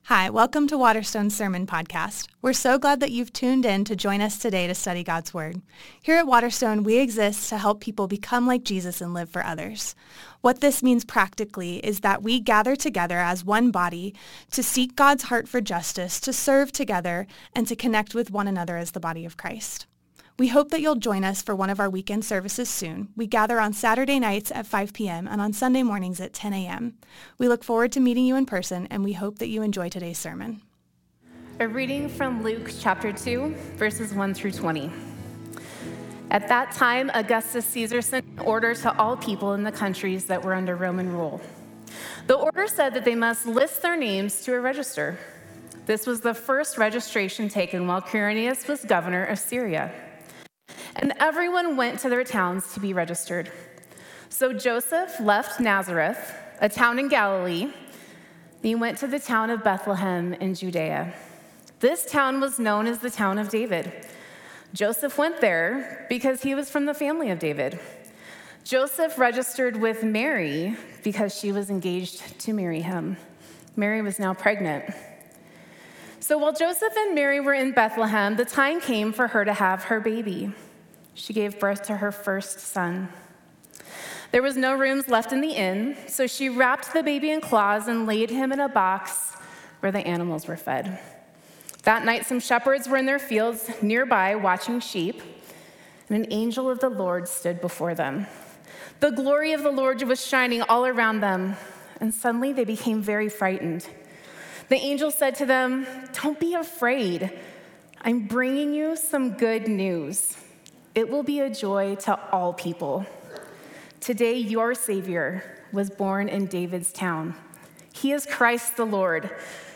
Hi, welcome to Waterstone's Sermon Podcast. We're so glad that you've tuned in to join us today to study God's Word. Here at Waterstone, we exist to help people become like Jesus and live for others. What this means practically is that we gather together as one body to seek God's heart for justice, to serve together, and to connect with one another as the body of Christ. We hope that you'll join us for one of our weekend services soon. We gather on Saturday nights at 5 p.m. and on Sunday mornings at 10 a.m. We look forward to meeting you in person, and we hope that you enjoy today's sermon. A reading from Luke chapter 2, verses 1 through 20. At that time, Augustus Caesar sent an order to all people in the countries that were under Roman rule. The order said that they must list their names to a register. This was the first registration taken while Quirinius was governor of Syria. And everyone went to their towns to be registered. So Joseph left Nazareth, a town in Galilee. He went to the town of Bethlehem in Judea. This town was known as the town of David. Joseph went there because he was from the family of David. Joseph registered with Mary because she was engaged to marry him. Mary was now pregnant. So while Joseph and Mary were in Bethlehem, the time came for her to have her baby. She gave birth to her first son. There was no rooms left in the inn, so she wrapped the baby in cloths and laid him in a box where the animals were fed. That night, some shepherds were in their fields nearby watching sheep, and an angel of the Lord stood before them. The glory of the Lord was shining all around them, and suddenly they became very frightened. The angel said to them, "Don't be afraid. I'm bringing you some good news. It will be a joy to all people. Today, your Savior was born in David's town. He is Christ the Lord.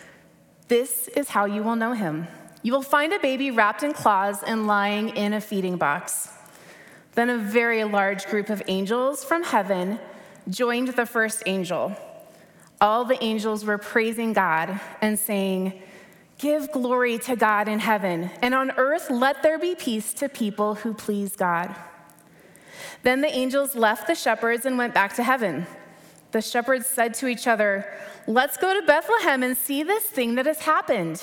This is how you will know him. You will find a baby wrapped in cloths and lying in a feeding box." Then a very large group of angels from heaven joined the first angel. All the angels were praising God and saying, "Give glory to God in heaven, and on earth let there be peace to people who please God." Then the angels left the shepherds and went back to heaven. The shepherds said to each other, "Let's go to Bethlehem and see this thing that has happened.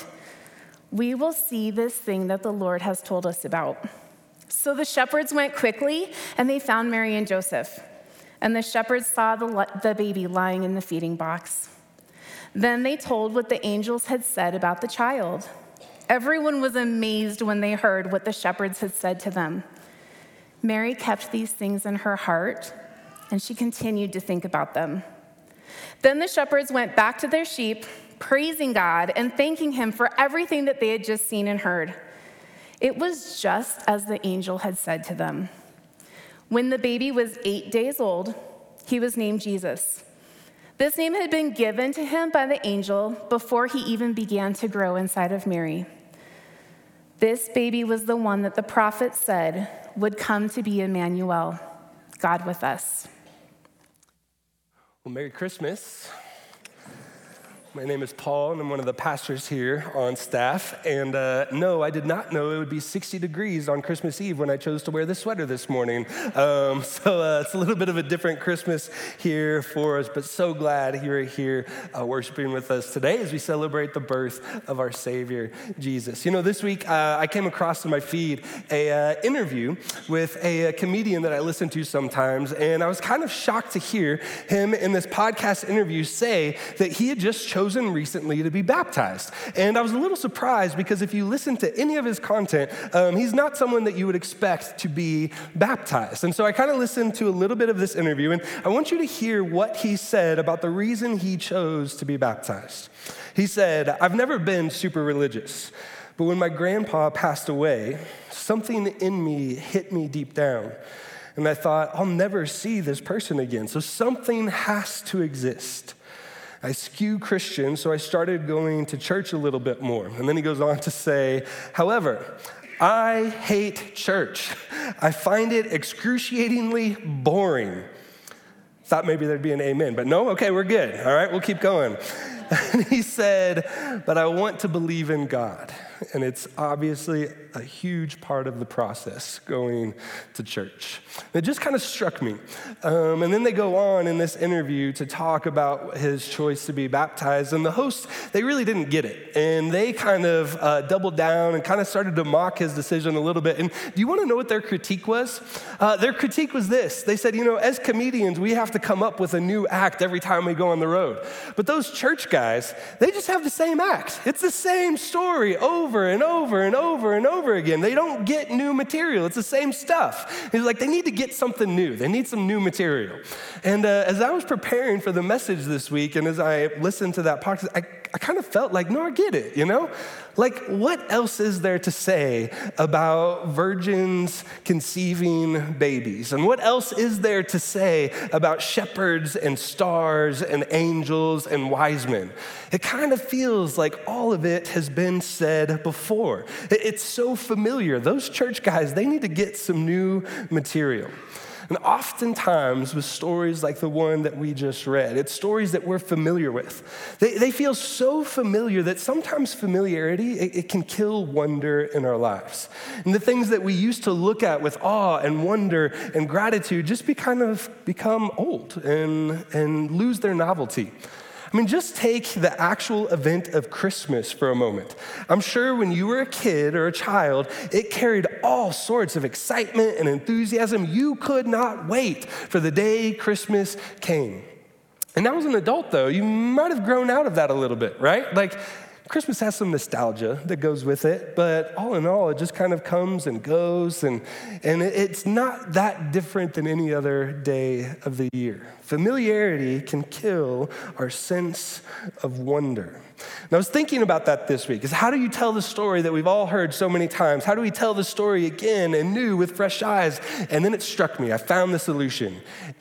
We will see this thing that the Lord has told us about." So the shepherds went quickly, and they found Mary and Joseph. And the shepherds saw the baby lying in the feeding box. Then they told what the angels had said about the child. Everyone was amazed when they heard what the shepherds had said to them. Mary kept these things in her heart, and she continued to think about them. Then the shepherds went back to their sheep, praising God and thanking him for everything that they had just seen and heard. It was just as the angel had said to them. When the baby was 8 days old, he was named Jesus. This name had been given to him by the angel before he even began to grow inside of Mary. This baby was the one that the prophet said would come to be Emmanuel, God with us. Well, Merry Christmas. My name is Paul, and I'm one of the pastors here on staff. And no, I did not know it would be 60 degrees on Christmas Eve when I chose to wear this sweater this morning. So it's a little bit of a different Christmas here for us, but so glad you're here worshiping with us today as we celebrate the birth of our Savior, Jesus. You know, this week I came across in my feed a interview with a comedian that I listen to sometimes, and I was kind of shocked to hear him in this podcast interview say that he had just chosen recently to be baptized. And I was a little surprised because if you listen to any of his content, he's not someone that you would expect to be baptized. And so I kind of listened to a little bit of this interview, and I want you to hear what he said about the reason he chose to be baptized. He said, "I've never been super religious, but when my grandpa passed away, something in me hit me deep down. And I thought, I'll never see this person again. So something has to exist. I skew Christian, so I started going to church a little bit more." And then he goes on to say, "However, I hate church. I find it excruciatingly boring." Thought maybe there'd be an amen, but no? Okay, we're good. All right, we'll keep going. And he said, but I want to believe in God. And it's obviously a huge part of the process going to church. It just kind of struck me. And then they go on in this interview to talk about his choice to be baptized. And the hosts, they really didn't get it. And they kind of doubled down and kind of started to mock his decision a little bit. And do you want to know what their critique was? Their critique was this. They said, as comedians, we have to come up with a new act every time we go on the road. But those church guys, they just have the same act. It's the same story over and over and over and over again. They don't get new material. It's the same stuff. He's like, they need to get something new. They need some new material. And as I was preparing for the message this week, and as I listened to that podcast, I kind of felt like, no, I get it, Like, what else is there to say about virgins conceiving babies? And what else is there to say about shepherds and stars and angels and wise men? It kind of feels like all of it has been said before. It's so familiar. Those church guys, they need to get some new material. And oftentimes with stories like the one that we just read, it's stories that we're familiar with. They feel so familiar that sometimes familiarity, it can kill wonder in our lives. And the things that we used to look at with awe and wonder and gratitude just become old and lose their novelty. Just take the actual event of Christmas for a moment. I'm sure when you were a kid or a child, it carried all sorts of excitement and enthusiasm. You could not wait for the day Christmas came. And now as an adult, though, you might have grown out of that a little bit, right? Like, Christmas has some nostalgia that goes with it, but all in all, it just kind of comes and goes, and it's not that different than any other day of the year. Familiarity can kill our sense of wonder. And I was thinking about that this week, is how do you tell the story that we've all heard so many times? How do we tell the story again and new with fresh eyes? And then it struck me, I found the solution.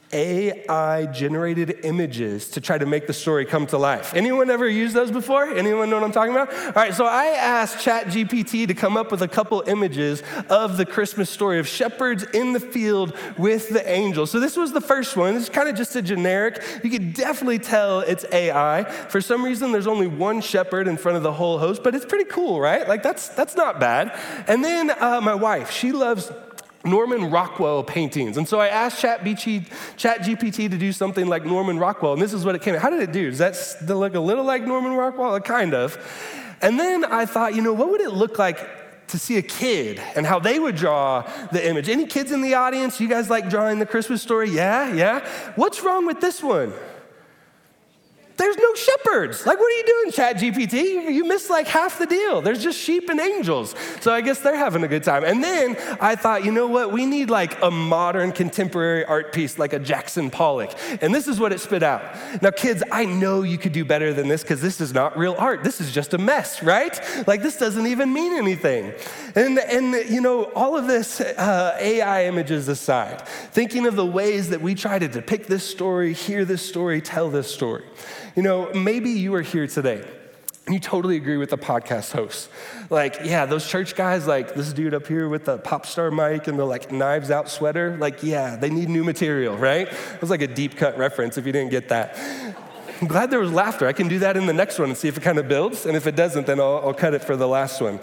AI-generated images to try to make the story come to life. Anyone ever used those before? Anyone know what I'm talking about? All right, so I asked ChatGPT to come up with a couple images of the Christmas story of shepherds in the field with the angels. So this was the first one. It's kind of just a generic. You could definitely tell it's AI. For some reason, there's only one shepherd in front of the whole host, but it's pretty cool, right? Like, that's not bad. And then my wife, she loves Norman Rockwell paintings. And so I asked ChatGPT to do something like Norman Rockwell, and this is what it came out. How did it do? Does that look a little like Norman Rockwell? Kind of. And then I thought, what would it look like to see a kid and how they would draw the image? Any kids in the audience? You guys like drawing the Christmas story? Yeah? What's wrong with this one? There's no shepherds. Like, what are you doing, ChatGPT? You missed like half the deal. There's just sheep and angels. So I guess they're having a good time. And then I thought, you know what? We need like a modern contemporary art piece, like a Jackson Pollock. And this is what it spit out. Now, kids, I know you could do better than this because this is not real art. This is just a mess, right? Like, this doesn't even mean anything. And all of this AI images aside, thinking of the ways that we try to depict this story, hear this story, tell this story. Maybe you are here today and you totally agree with the podcast host. Like, yeah, those church guys, like this dude up here with the pop star mic and the like Knives Out sweater, like, yeah, they need new material, right? It was like a deep cut reference if you didn't get that. I'm glad there was laughter. I can do that in the next one and see if it kind of builds. And if it doesn't, then I'll cut it for the last one.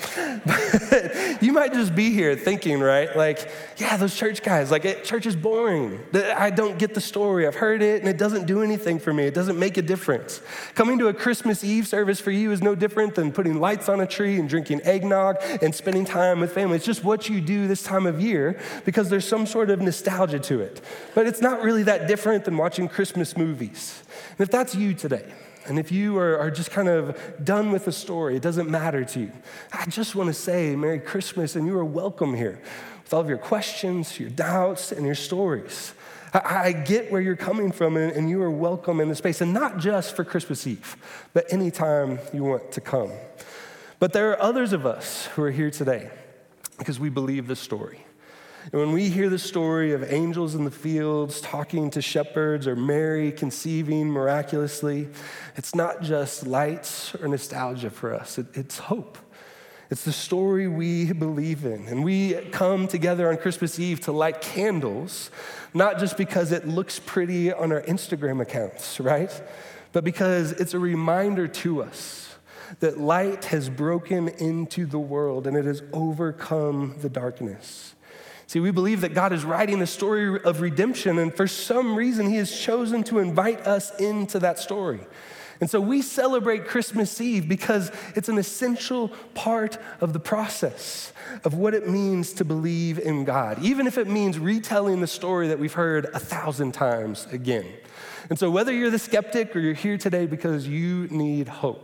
But you might just be here thinking, right? Like, yeah, those church guys, church is boring. I don't get the story. I've heard it and it doesn't do anything for me. It doesn't make a difference. Coming to a Christmas Eve service for you is no different than putting lights on a tree and drinking eggnog and spending time with family. It's just what you do this time of year because there's some sort of nostalgia to it. But it's not really that different than watching Christmas movies. And if that's you today, and if you are just kind of done with the story, it doesn't matter to you, I just want to say Merry Christmas, and you are welcome here with all of your questions, your doubts, and your stories. I get where you're coming from, and you are welcome in the space, and not just for Christmas Eve, but anytime you want to come. But there are others of us who are here today because we believe the story. And when we hear the story of angels in the fields talking to shepherds or Mary conceiving miraculously, it's not just lights or nostalgia for us. It's hope. It's the story we believe in. And we come together on Christmas Eve to light candles, not just because it looks pretty on our Instagram accounts, right? but because it's a reminder to us that light has broken into the world and it has overcome the darkness. See, we believe that God is writing a story of redemption, and for some reason, he has chosen to invite us into that story. And so we celebrate Christmas Eve because it's an essential part of the process of what it means to believe in God, even if it means retelling the story that we've heard 1,000 times again. And so whether you're the skeptic or you're here today because you need hope,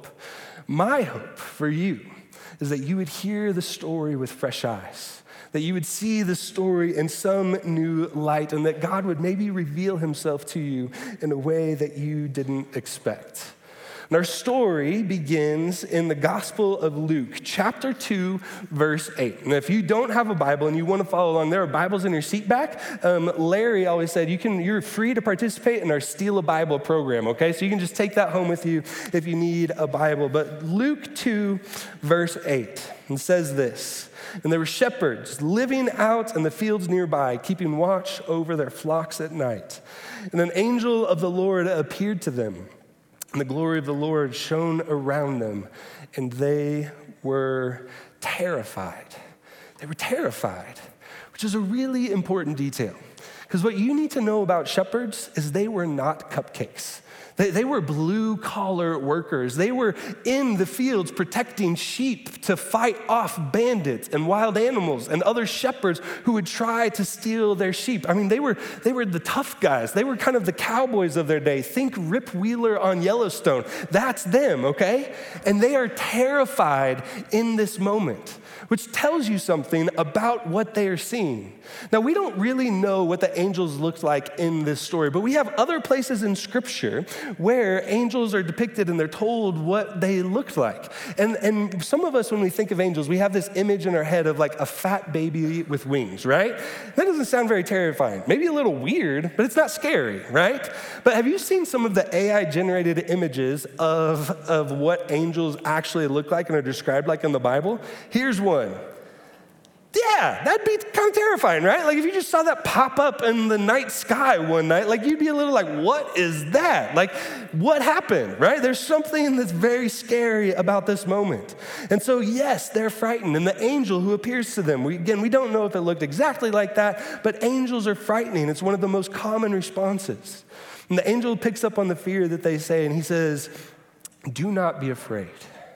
my hope for you is that you would hear the story with fresh eyes, that you would see the story in some new light, and that God would maybe reveal himself to you in a way that you didn't expect. And our story begins in the Gospel of Luke, chapter 2, verse 8. And if you don't have a Bible and you want to follow along, there are Bibles in your seat back. Larry always said you're free to participate in our Steal a Bible program, okay? So you can just take that home with you if you need a Bible. But Luke 2, verse 8, it says this: "And there were shepherds living out in the fields nearby, keeping watch over their flocks at night. And an angel of the Lord appeared to them. And the glory of the Lord shone around them, and they were terrified." They were terrified, which is a really important detail. Because what you need to know about shepherds is they were not cupcakes. They were blue-collar workers. They were in the fields protecting sheep to fight off bandits and wild animals and other shepherds who would try to steal their sheep. I mean, they were the tough guys. They were kind of the cowboys of their day. Think Rip Wheeler on Yellowstone. That's them, okay? And they are terrified in this moment, which tells you something about what they are seeing. Now, we don't really know what the angels looked like in this story, but we have other places in Scripture where angels are depicted and they're told what they looked like. And some of us, when we think of angels, we have this image in our head of like a fat baby with wings, right? That doesn't sound very terrifying. Maybe a little weird, but it's not scary, right? But have you seen some of the AI-generated images of what angels actually look like and are described like in the Bible? Here's one. Yeah, that'd be kind of terrifying, right? Like if you just saw that pop up in the night sky one night, like you'd be a little like, what is that? Like what happened, right? There's something that's very scary about this moment. And so yes, they're frightened. And the angel who appears to them, we don't know if it looked exactly like that, but angels are frightening. It's one of the most common responses. And the angel picks up on the fear that they say, and he says, "Do not be afraid.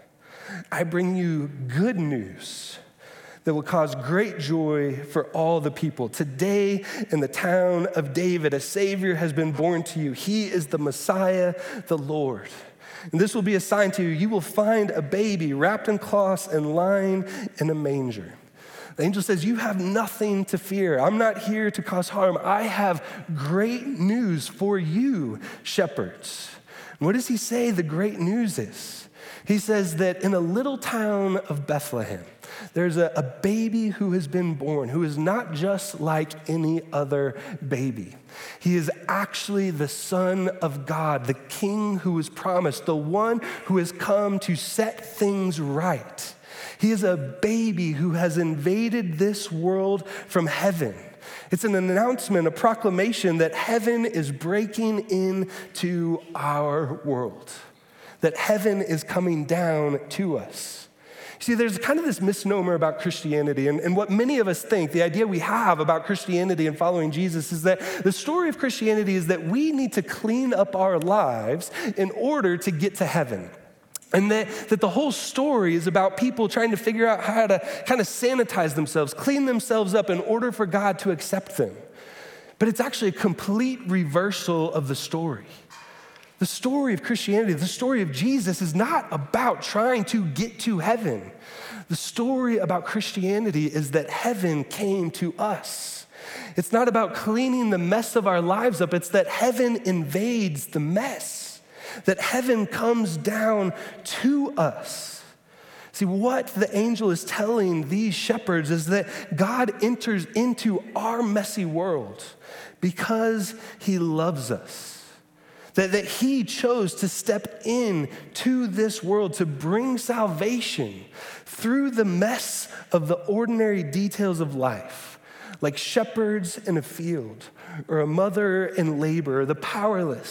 I bring you good news that will cause great joy for all the people. Today in the town of David, a Savior has been born to you. He is the Messiah, the Lord. And this will be a sign to you. You will find a baby wrapped in cloths and lying in a manger." The angel says, you have nothing to fear. I'm not here to cause harm. I have great news for you, shepherds. And what does he say the great news is? He says that in a little town of Bethlehem, there's a baby who has been born, who is not just like any other baby. He is actually the Son of God, the King who was promised, the one who has come to set things right. He is a baby who has invaded this world from heaven. It's an announcement, a proclamation that heaven is breaking into our world, that heaven is coming down to us. See, there's kind of this misnomer about Christianity, and what many of us think, the idea we have about Christianity and following Jesus is that the story of Christianity is that we need to clean up our lives in order to get to heaven. And that the whole story is about people trying to figure out how to kind of sanitize themselves, clean themselves up in order for God to accept them. But it's actually a complete reversal of the story. The story of Christianity, the story of Jesus is not about trying to get to heaven. The story about Christianity is that heaven came to us. It's not about cleaning the mess of our lives up. It's that heaven invades the mess, that heaven comes down to us. See, what the angel is telling these shepherds is that God enters into our messy world because he loves us. That he chose to step into this world to bring salvation through the mess of the ordinary details of life, like shepherds in a field, or a mother in labor, or the powerless,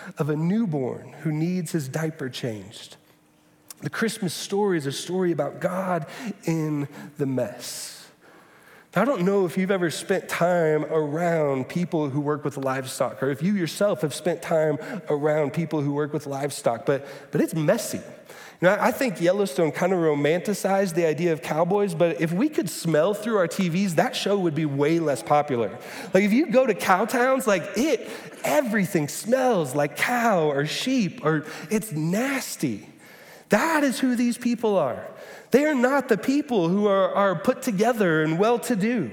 of a newborn who needs his diaper changed. The Christmas story is a story about God in the mess. I don't know if you've ever spent time around people who work with livestock, or if you yourself have spent time around people who work with livestock, but it's messy. I think Yellowstone kind of romanticized the idea of cowboys, but if we could smell through our TVs, that show would be way less popular. Like if you go to cow towns, everything smells like cow or sheep, or it's nasty. That is who these people are. They are not the people who are put together and well-to-do.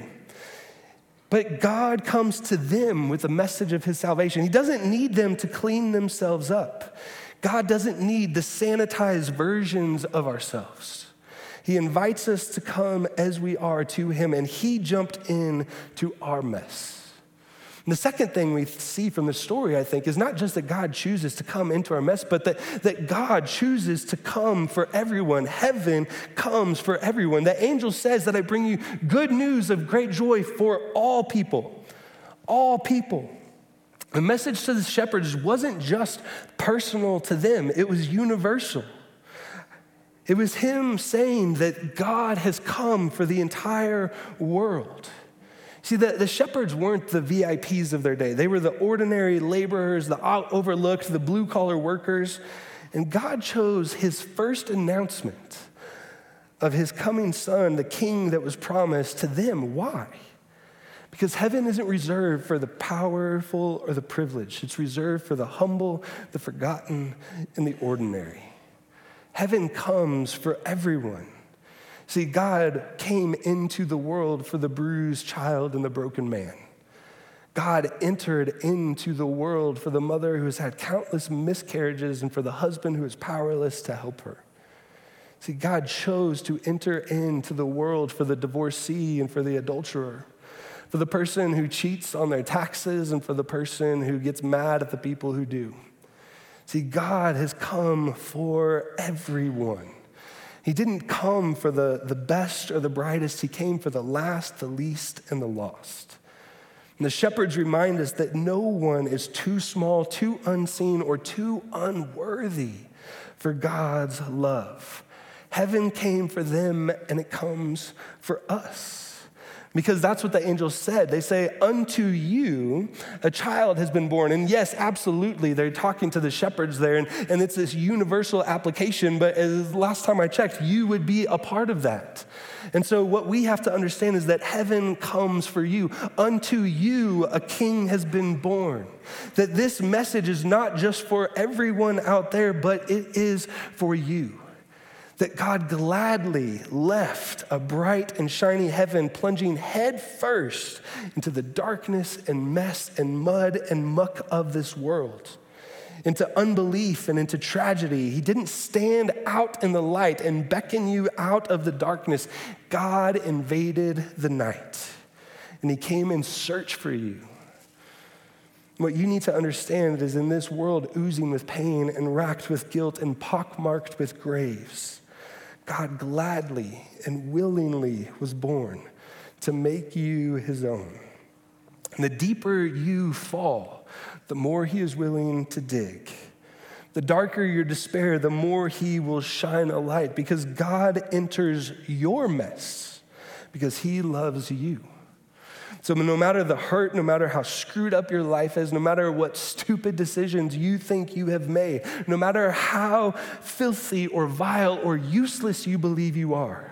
But God comes to them with a message of his salvation. He doesn't need them to clean themselves up. God doesn't need the sanitized versions of ourselves. He invites us to come as we are to him, and he jumped in to our mess. And the second thing we see from the story, I think, is not just that God chooses to come into our mess, but that God chooses to come for everyone. Heaven comes for everyone. The angel says that I bring you good news of great joy for all people. All people. The message to the shepherds wasn't just personal to them, it was universal. It was him saying that God has come for the entire world. See, the shepherds weren't the VIPs of their day. They were the ordinary laborers, the overlooked, the blue-collar workers. And God chose his first announcement of his coming son, the king that was promised, to them. Why? Because heaven isn't reserved for the powerful or the privileged. It's reserved for the humble, the forgotten, and the ordinary. Heaven comes for everyone. See, God came into the world for the bruised child and the broken man. God entered into the world for the mother who has had countless miscarriages and for the husband who is powerless to help her. See, God chose to enter into the world for the divorcee and for the adulterer, for the person who cheats on their taxes and for the person who gets mad at the people who do. See, God has come for everyone. He didn't come for the best or the brightest. He came for the last, the least, and the lost. And the shepherds remind us that no one is too small, too unseen, or too unworthy for God's love. Heaven came for them, and it comes for us. Because that's what the angels said. They say, unto you a child has been born. And yes, absolutely, they're talking to the shepherds there, and it's this universal application, but as last time I checked, you would be a part of that. And so what we have to understand is that heaven comes for you. Unto you a king has been born. That this message is not just for everyone out there, but it is for you. That God gladly left a bright and shiny heaven, plunging head first into the darkness and mess and mud and muck of this world, into unbelief and into tragedy. He didn't stand out in the light and beckon you out of the darkness. God invaded the night, and he came in search for you. What you need to understand is in this world oozing with pain and racked with guilt and pockmarked with graves, God gladly and willingly was born to make you his own. And the deeper you fall, the more he is willing to dig. The darker your despair, the more he will shine a light, because God enters your mess because he loves you. So no matter the hurt, no matter how screwed up your life is, no matter what stupid decisions you think you have made, no matter how filthy or vile or useless you believe you are,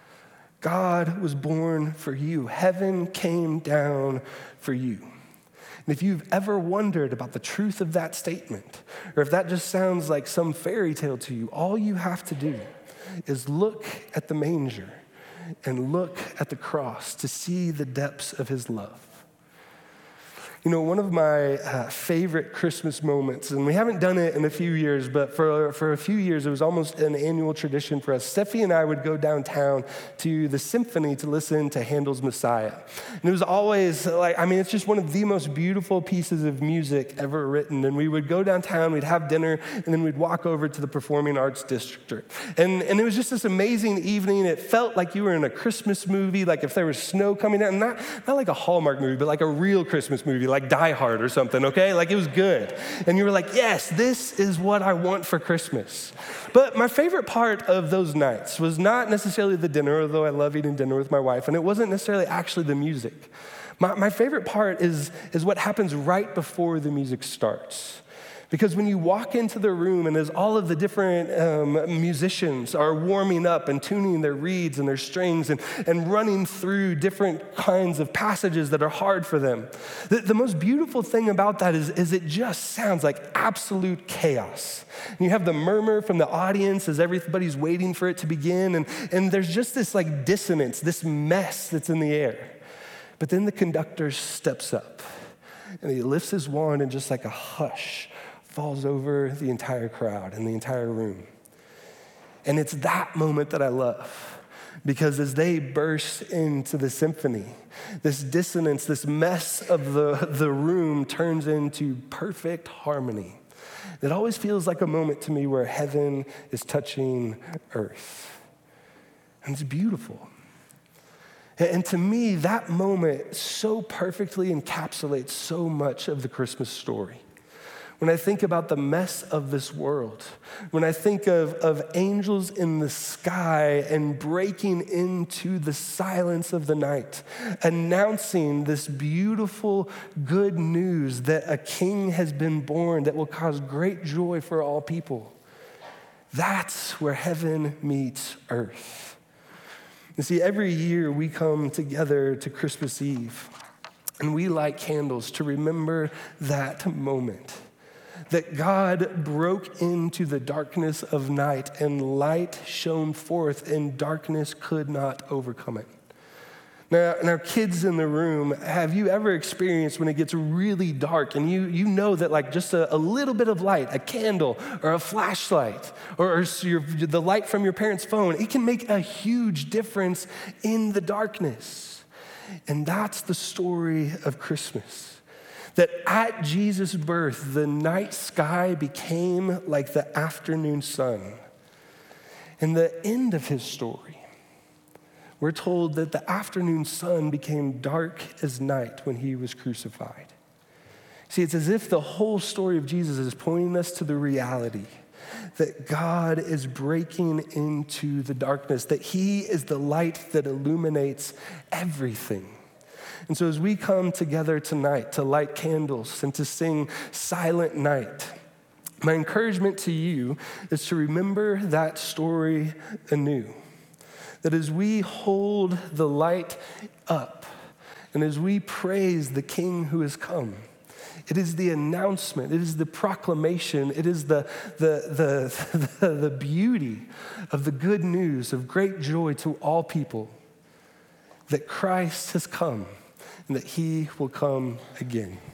God was born for you. Heaven came down for you. And if you've ever wondered about the truth of that statement, or if that just sounds like some fairy tale to you, all you have to do is look at the manger and look at the cross to see the depths of his love. You know, one of my favorite Christmas moments, and we haven't done it in a few years, but for a few years, it was almost an annual tradition for us. Steffi and I would go downtown to the symphony to listen to Handel's Messiah. And it was always it's just one of the most beautiful pieces of music ever written. And we would go downtown, we'd have dinner, and then we'd walk over to the Performing Arts District. And it was just this amazing evening. It felt like you were in a Christmas movie, like if there was snow coming down, not like a Hallmark movie, but like a real Christmas movie. like Die Hard or something, okay? Like it was good. And you were like, yes, this is what I want for Christmas. But my favorite part of those nights was not necessarily the dinner, although I love eating dinner with my wife, and it wasn't necessarily actually the music. My favorite part is what happens right before the music starts. Because when you walk into the room and as all of the different musicians are warming up and tuning their reeds and their strings and running through different kinds of passages that are hard for them, the most beautiful thing about that is it just sounds like absolute chaos. And you have the murmur from the audience as everybody's waiting for it to begin, and there's just this like dissonance, this mess that's in the air. But then the conductor steps up and he lifts his wand and just like a hush falls over the entire crowd and the entire room. And it's that moment that I love, because as they burst into the symphony, this dissonance, this mess of the room turns into perfect harmony. It always feels like a moment to me where heaven is touching earth. And it's beautiful. And to me, that moment so perfectly encapsulates so much of the Christmas story. When I think about the mess of this world, when I think of angels in the sky and breaking into the silence of the night, announcing this beautiful good news that a king has been born that will cause great joy for all people, that's where heaven meets earth. You see, every year we come together to Christmas Eve and we light candles to remember that moment, that God broke into the darkness of night and light shone forth and darkness could not overcome it. Now, kids in the room, have you ever experienced when it gets really dark and you know that like just a little bit of light, a candle or a flashlight or the light from your parents' phone, it can make a huge difference in the darkness. And that's the story of Christmas. That at Jesus' birth, the night sky became like the afternoon sun. And the end of his story, we're told that the afternoon sun became dark as night when he was crucified. See, it's as if the whole story of Jesus is pointing us to the reality that God is breaking into the darkness, that he is the light that illuminates everything. And so as we come together tonight to light candles and to sing Silent Night, my encouragement to you is to remember that story anew. That as we hold the light up and as we praise the King who has come, it is the announcement, it is the proclamation, it is the beauty of the good news of great joy to all people that Christ has come and that he will come again.